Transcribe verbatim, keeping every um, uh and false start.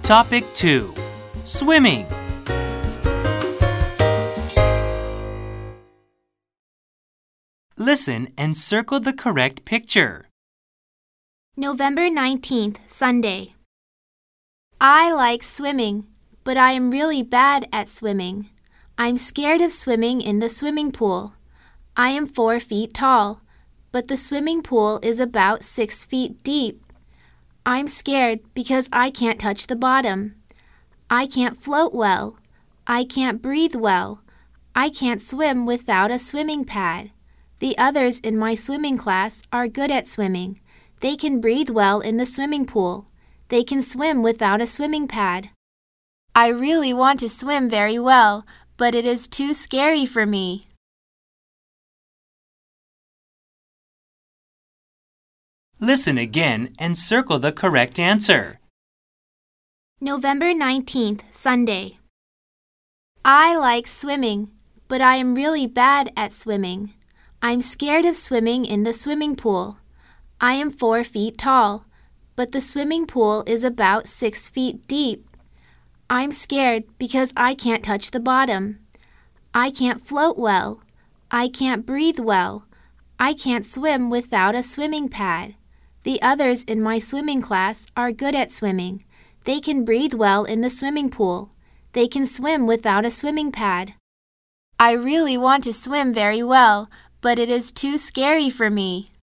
Topic two. Swimming. Listen and circle the correct picture. November nineteenth, Sunday. I like swimming, but I am really bad at swimming. I'm scared of swimming in the swimming pool. I am four feet tall, but the swimming pool is about six feet deep. I'm scared because I can't touch the bottom. I can't float well. I can't breathe well. I can't swim without a swimming pad. The others in my swimming class are good at swimming. They can breathe well in the swimming pool. They can swim without a swimming pad. I really want to swim very well, but it is too scary for me. Listen again and circle the correct answer. November nineteenth, Sunday. I like swimming, but I am really bad at swimming. I'm scared of swimming in the swimming pool. I am four feet tall, but the swimming pool is about six feet deep. I'm scared because I can't touch the bottom. I can't float well. I can't breathe well. I can't swim without a swimming pad. The others in my swimming class are good at swimming. They can breathe well in the swimming pool. They can swim without a swimming pad. I really want to swim very well, but it is too scary for me.